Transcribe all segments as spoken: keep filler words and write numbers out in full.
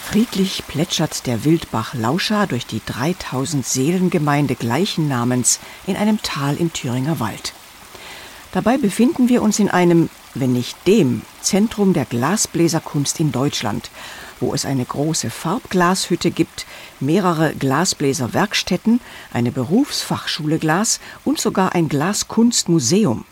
Friedlich plätschert der Wildbach Lauscha durch die dreitausend Seelengemeinde gleichen Namens in einem Tal im Thüringer Wald. Dabei befinden wir uns in einem, wenn nicht dem, Zentrum der Glasbläserkunst in Deutschland, wo es eine große Farbglashütte gibt, mehrere Glasbläserwerkstätten, eine Berufsfachschule Glas und sogar ein Glaskunstmuseum.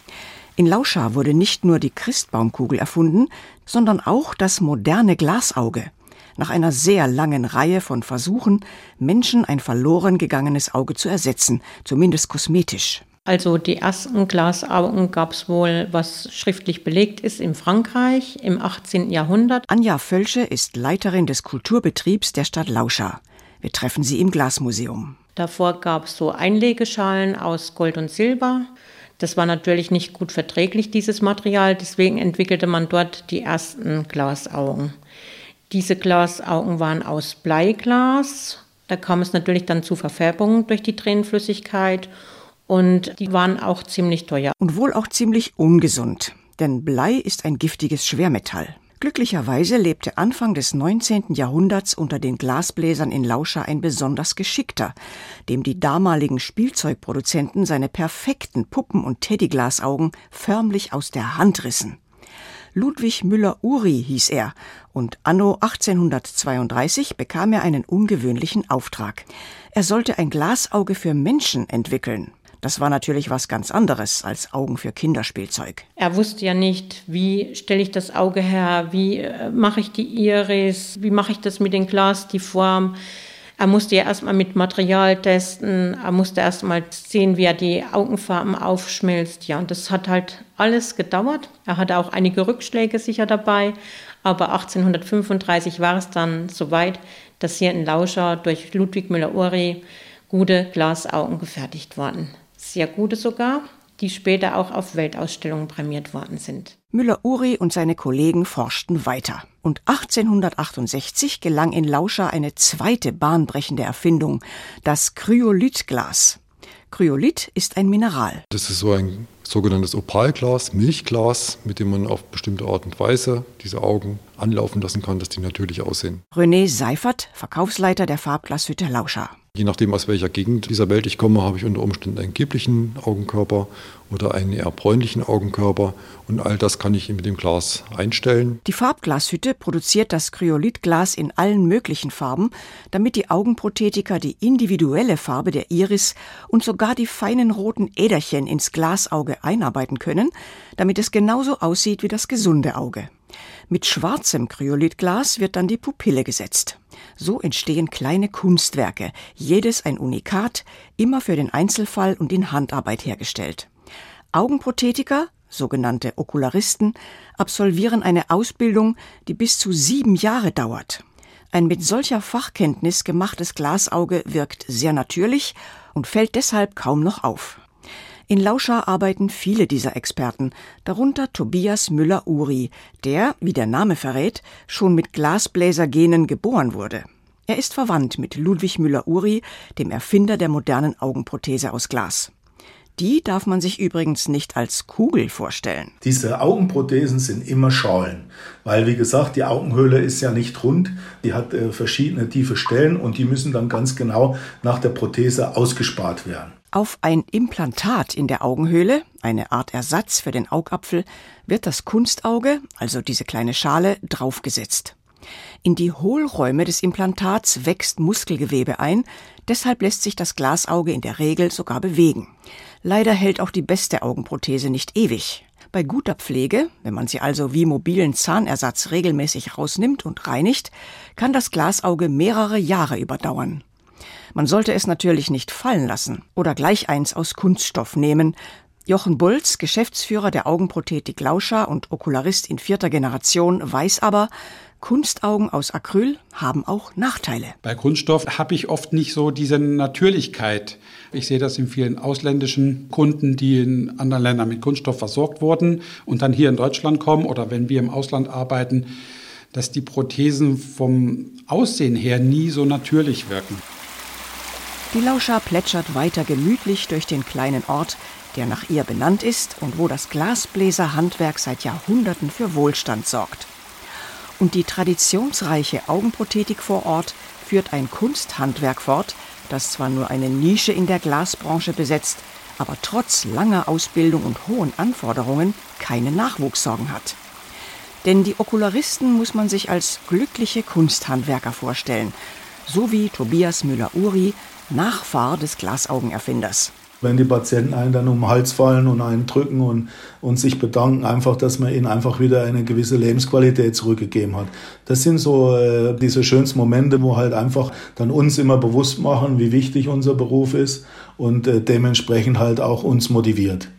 In Lauscha wurde nicht nur die Christbaumkugel erfunden, sondern auch das moderne Glasauge. Nach einer sehr langen Reihe von Versuchen, Menschen ein verloren gegangenes Auge zu ersetzen, zumindest kosmetisch. Also die ersten Glasaugen gab es wohl, was schriftlich belegt ist, in Frankreich im achtzehnten Jahrhundert. Anja Völsche ist Leiterin des Kulturbetriebs der Stadt Lauscha. Wir treffen sie im Glasmuseum. Davor gab es so Einlegeschalen aus Gold und Silber. Das war natürlich nicht gut verträglich, dieses Material. Deswegen entwickelte man dort die ersten Glasaugen. Diese Glasaugen waren aus Bleiglas. Da kam es natürlich dann zu Verfärbungen durch die Tränenflüssigkeit. Und die waren auch ziemlich teuer. Und wohl auch ziemlich ungesund, denn Blei ist ein giftiges Schwermetall. Glücklicherweise lebte Anfang des neunzehnten Jahrhunderts unter den Glasbläsern in Lauscha ein besonders Geschickter, dem die damaligen Spielzeugproduzenten seine perfekten Puppen- und Teddyglasaugen förmlich aus der Hand rissen. Ludwig Müller-Uri hieß er und anno achtzehnhundertzweiunddreißig bekam er einen ungewöhnlichen Auftrag. Er sollte ein Glasauge für Menschen entwickeln. Das war natürlich was ganz anderes als Augen für Kinderspielzeug. Er wusste ja nicht, wie stelle ich das Auge her, wie äh, mache ich die Iris, wie mache ich das mit dem Glas, die Form. Er musste ja erstmal mit Material testen, er musste erstmal sehen, wie er die Augenfarben aufschmilzt. Ja, und das hat halt alles gedauert. Er hatte auch einige Rückschläge sicher dabei, aber achtzehnhundertfünfunddreißig war es dann soweit, dass hier in Lauscha durch Ludwig Müller-Uri gute Glasaugen gefertigt wurden. Sehr gute sogar, die später auch auf Weltausstellungen prämiert worden sind. Müller-Uri und seine Kollegen forschten weiter. Und achtzehnhundertachtundsechzig gelang in Lauscha eine zweite bahnbrechende Erfindung, das Kryolithglas. Kryolith ist ein Mineral. Das ist so ein sogenanntes Opalglas, Milchglas, mit dem man auf bestimmte Art und Weise diese Augen anlaufen lassen kann, dass die natürlich aussehen. René Seifert, Verkaufsleiter der Farbglashütte Lauscha. Je nachdem, aus welcher Gegend dieser Welt ich komme, habe ich unter Umständen einen gelblichen Augenkörper oder einen eher bräunlichen Augenkörper. Und all das kann ich mit dem Glas einstellen. Die Farbglashütte produziert das Kryolithglas in allen möglichen Farben, damit die Augenprothetiker die individuelle Farbe der Iris und sogar die feinen roten Äderchen ins Glasauge einarbeiten können, damit es genauso aussieht wie das gesunde Auge. Mit schwarzem Kryolithglas wird dann die Pupille gesetzt. So entstehen kleine Kunstwerke, jedes ein Unikat, immer für den Einzelfall und in Handarbeit hergestellt. Augenprothetiker, sogenannte Okularisten, absolvieren eine Ausbildung, die bis zu sieben Jahre dauert. Ein mit solcher Fachkenntnis gemachtes Glasauge wirkt sehr natürlich und fällt deshalb kaum noch auf. In Lauscha arbeiten viele dieser Experten, darunter Tobias Müller-Uri, der, wie der Name verrät, schon mit Glasbläsergenen geboren wurde. Er ist verwandt mit Ludwig Müller-Uri, dem Erfinder der modernen Augenprothese aus Glas. Die darf man sich übrigens nicht als Kugel vorstellen. Diese Augenprothesen sind immer Schalen, weil wie gesagt, die Augenhöhle ist ja nicht rund, die hat äh, verschiedene tiefe Stellen und die müssen dann ganz genau nach der Prothese ausgespart werden. Auf ein Implantat in der Augenhöhle, eine Art Ersatz für den Augapfel, wird das Kunstauge, also diese kleine Schale, draufgesetzt. In die Hohlräume des Implantats wächst Muskelgewebe ein, deshalb lässt sich das Glasauge in der Regel sogar bewegen. Leider hält auch die beste Augenprothese nicht ewig. Bei guter Pflege, wenn man sie also wie mobilen Zahnersatz regelmäßig rausnimmt und reinigt, kann das Glasauge mehrere Jahre überdauern. Man sollte es natürlich nicht fallen lassen oder gleich eins aus Kunststoff nehmen. Jochen Bulz, Geschäftsführer der Augenprothetik Lauscha und Okularist in vierter Generation, weiß aber, Kunstaugen aus Acryl haben auch Nachteile. Bei Kunststoff habe ich oft nicht so diese Natürlichkeit. Ich sehe das in vielen ausländischen Kunden, die in anderen Ländern mit Kunststoff versorgt wurden und dann hier in Deutschland kommen oder wenn wir im Ausland arbeiten, dass die Prothesen vom Aussehen her nie so natürlich wirken. Die Lauscha plätschert weiter gemütlich durch den kleinen Ort, der nach ihr benannt ist und wo das Glasbläserhandwerk seit Jahrhunderten für Wohlstand sorgt. Und die traditionsreiche Augenprothetik vor Ort führt ein Kunsthandwerk fort, das zwar nur eine Nische in der Glasbranche besetzt, aber trotz langer Ausbildung und hohen Anforderungen keine Nachwuchssorgen hat. Denn die Okularisten muss man sich als glückliche Kunsthandwerker vorstellen, so wie Tobias Müller-Uri, Nachfahr des Glasaugenerfinders. Wenn die Patienten einen dann um den Hals fallen und einen drücken und, und sich bedanken, einfach, dass man ihnen einfach wieder eine gewisse Lebensqualität zurückgegeben hat. Das sind so äh, diese schönsten Momente, wo halt einfach dann uns immer bewusst machen, wie wichtig unser Beruf ist und äh, dementsprechend halt auch uns motiviert.